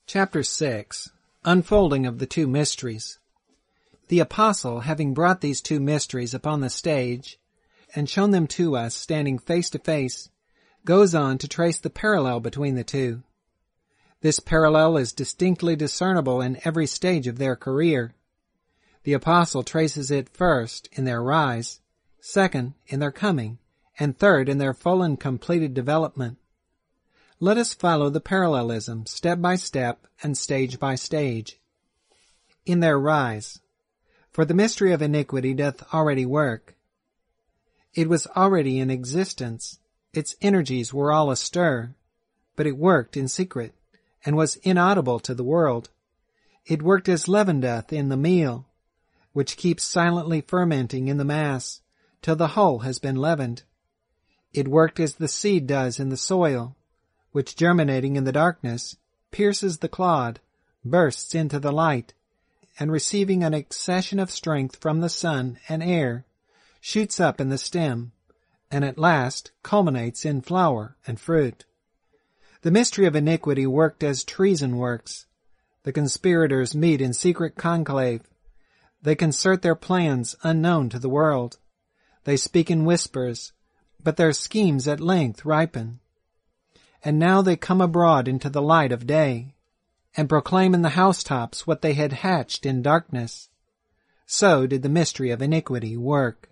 Chapter 6. Unfolding of the Two Mysteries. The Apostle, having brought these two mysteries upon the stage, and shown them to us standing face to face, goes on to trace the parallel between the two. This parallel is distinctly discernible in every stage of their career. The Apostle traces it first in their rise, second in their coming, and third in their full and completed development. Let us follow the parallelism step by step and stage by stage. In their rise, for the mystery of iniquity doth already work. It was already in existence, its energies were all astir, but it worked in secret, and was inaudible to the world. It worked as leaven doth in the meal, which keeps silently fermenting in the mass, till the whole has been leavened. It worked as the seed does in the soil, which germinating in the darkness, pierces the clod, bursts into the light, and receiving an accession of strength from the sun and air, shoots up in the stem, and at last culminates in flower and fruit. The mystery of iniquity worked as treason works. The conspirators meet in secret conclave. They concert their plans unknown to the world. They speak in whispers, but their schemes at length ripen. And now they come abroad into the light of day, and proclaim in the housetops what they had hatched in darkness. So did the mystery of iniquity work.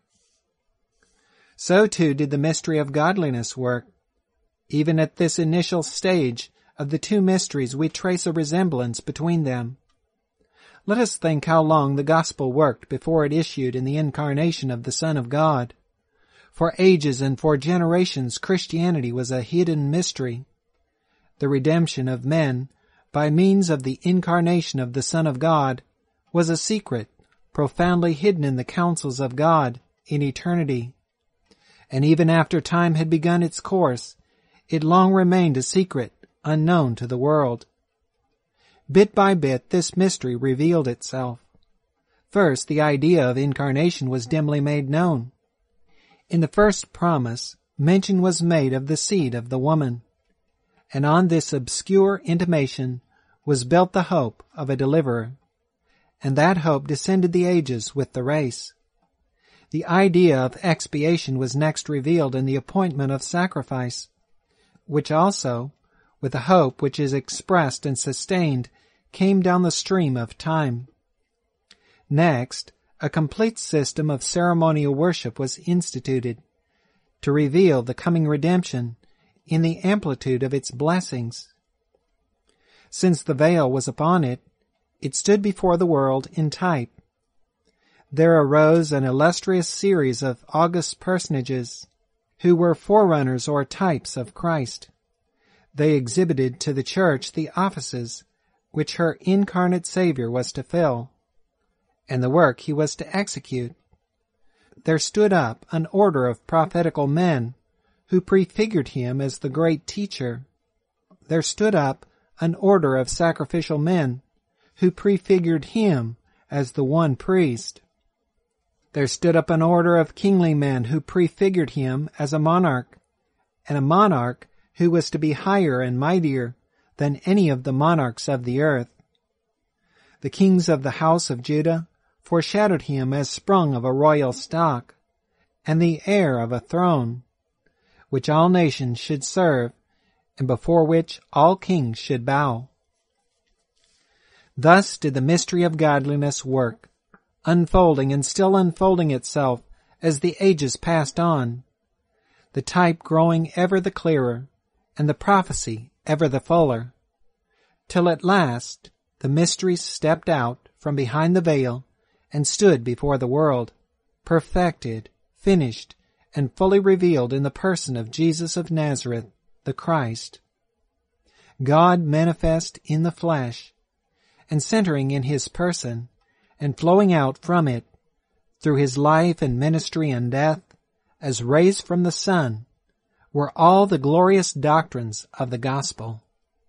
So too did the mystery of godliness work. Even at this initial stage of the two mysteries we trace a resemblance between them. Let us think how long the gospel worked before it issued in the incarnation of the Son of God. For ages and for generations Christianity was a hidden mystery. The redemption of men by means of the incarnation of the Son of God was a secret, profoundly hidden in the counsels of God in eternity. And even after time had begun its course, it long remained a secret, unknown to the world. Bit by bit this mystery revealed itself. First, the idea of incarnation was dimly made known. In the first promise, mention was made of the seed of the woman, and on this obscure intimation was built the hope of a deliverer, and that hope descended the ages with the race. The idea of expiation was next revealed in the appointment of sacrifice, which also, with the hope which is expressed and sustained, came down the stream of time. Next, a complete system of ceremonial worship was instituted to reveal the coming redemption in the amplitude of its blessings. Since the veil was upon it, it stood before the world in type. There arose an illustrious series of august personages who were forerunners or types of Christ. They exhibited to the Church the offices which her incarnate Savior was to fill, and the work he was to execute. There stood up an order of prophetical men who prefigured him as the great teacher. There stood up an order of sacrificial men who prefigured him as the one priest. There stood up an order of kingly men who prefigured him as a monarch, and a monarch who was to be higher and mightier than any of the monarchs of the earth. The kings of the house of Judah foreshadowed him as sprung of a royal stock, and the heir of a throne, which all nations should serve, and before which all kings should bow. Thus did the mystery of godliness work, unfolding and still unfolding itself as the ages passed on, the type growing ever the clearer, and the prophecy ever the fuller, till at last the mysteries stepped out from behind the veil and stood before the world, perfected, finished, and fully revealed in the person of Jesus of Nazareth, the Christ. God manifest in the flesh, and centering in his person, and flowing out from it, through his life and ministry and death, as rays from the sun, were all the glorious doctrines of the gospel.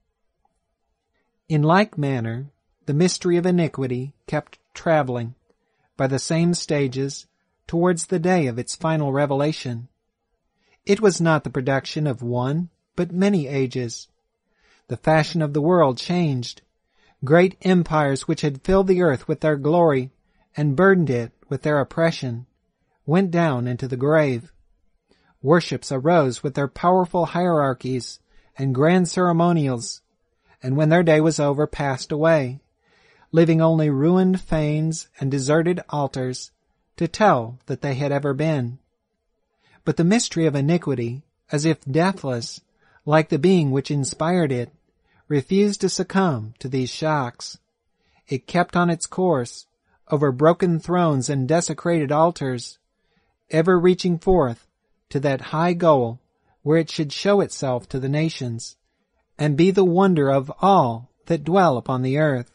In like manner, the mystery of iniquity kept traveling, by the same stages, towards the day of its final revelation. It was not the production of one, but many ages. The fashion of the world changed, Great empires which had filled the earth with their glory and burdened it with their oppression went down into the grave. Worships arose with their powerful hierarchies and grand ceremonials, and when their day was over passed away, leaving only ruined fanes and deserted altars to tell that they had ever been. But the mystery of iniquity, as if deathless, like the being which inspired it, refused to succumb to these shocks. It kept on its course, over broken thrones and desecrated altars, ever reaching forth to that high goal where it should show itself to the nations, and be the wonder of all that dwell upon the earth.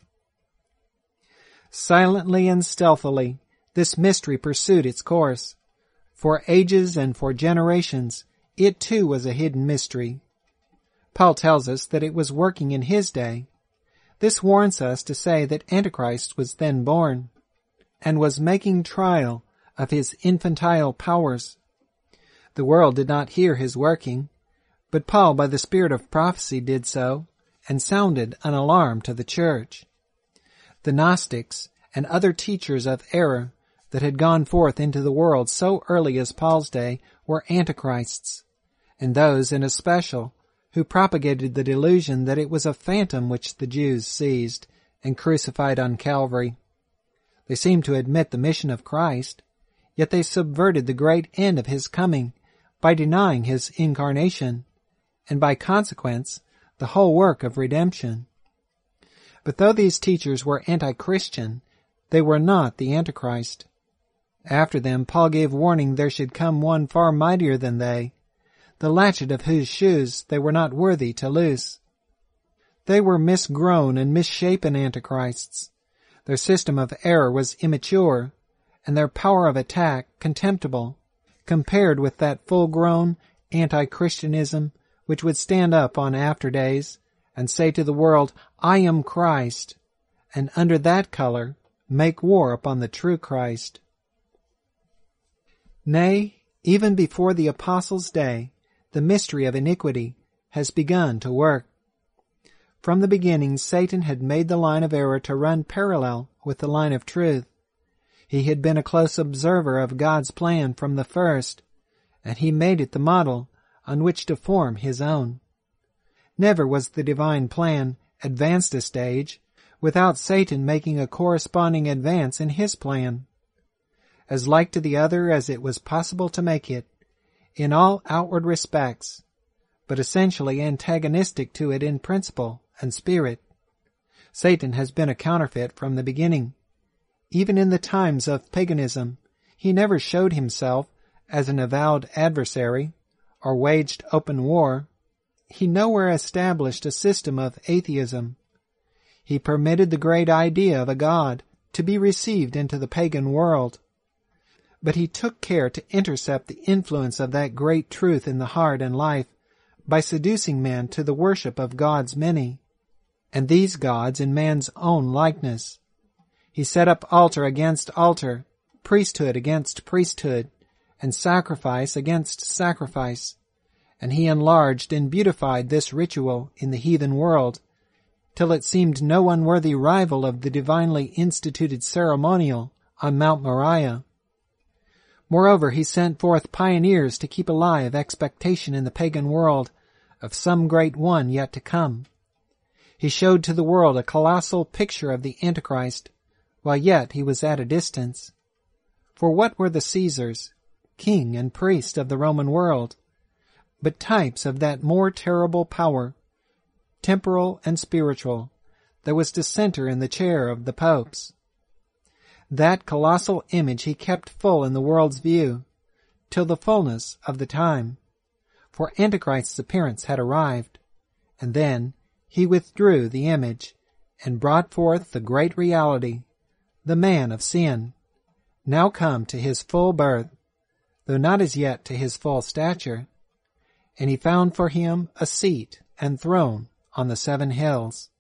Silently and stealthily this mystery pursued its course. For ages and for generations it too was a hidden mystery. Paul tells us that it was working in his day. This warrants us to say that Antichrist was then born, and was making trial of his infantile powers. The world did not hear his working, but Paul by the spirit of prophecy did so, and sounded an alarm to the church. The Gnostics and other teachers of error that had gone forth into the world so early as Paul's day were antichrists, and those in especial who propagated the delusion that it was a phantom which the Jews seized and crucified on Calvary. They seemed to admit the mission of Christ, yet they subverted the great end of his coming by denying his incarnation, and by consequence the whole work of redemption. But though these teachers were anti-Christian, they were not the Antichrist. After them Paul gave warning there should come one far mightier than they, the latchet of whose shoes they were not worthy to loose. They were misgrown and misshapen antichrists. Their system of error was immature, and their power of attack contemptible, compared with that full-grown anti-Christianism which would stand up on after days and say to the world, "I am Christ," and under that color make war upon the true Christ. Nay, even before the apostles' day, the mystery of iniquity has begun to work. From the beginning, Satan had made the line of error to run parallel with the line of truth. He had been a close observer of God's plan from the first, and he made it the model on which to form his own. Never was the divine plan advanced a stage without Satan making a corresponding advance in his plan. As like to the other as it was possible to make it, in all outward respects, but essentially antagonistic to it in principle and spirit. Satan has been a counterfeit from the beginning. Even in the times of paganism, he never showed himself as an avowed adversary, or waged open war. He nowhere established a system of atheism. He permitted the great idea of a God to be received into the pagan world. But he took care to intercept the influence of that great truth in the heart and life by seducing men to the worship of gods many, and these gods in man's own likeness. He set up altar against altar, priesthood against priesthood, and sacrifice against sacrifice, and he enlarged and beautified this ritual in the heathen world, till it seemed no unworthy rival of the divinely instituted ceremonial on Mount Moriah. Moreover, he sent forth pioneers to keep alive expectation in the pagan world of some great one yet to come. He showed to the world a colossal picture of the Antichrist, while yet he was at a distance. For what were the Caesars, king and priest of the Roman world, but types of that more terrible power, temporal and spiritual, that was to center in the chair of the popes? That colossal image he kept full in the world's view, till the fullness of the time, for Antichrist's appearance had arrived, and then he withdrew the image, and brought forth the great reality, the man of sin, now come to his full birth, though not as yet to his full stature, and he found for him a seat and throne on the 7 hills.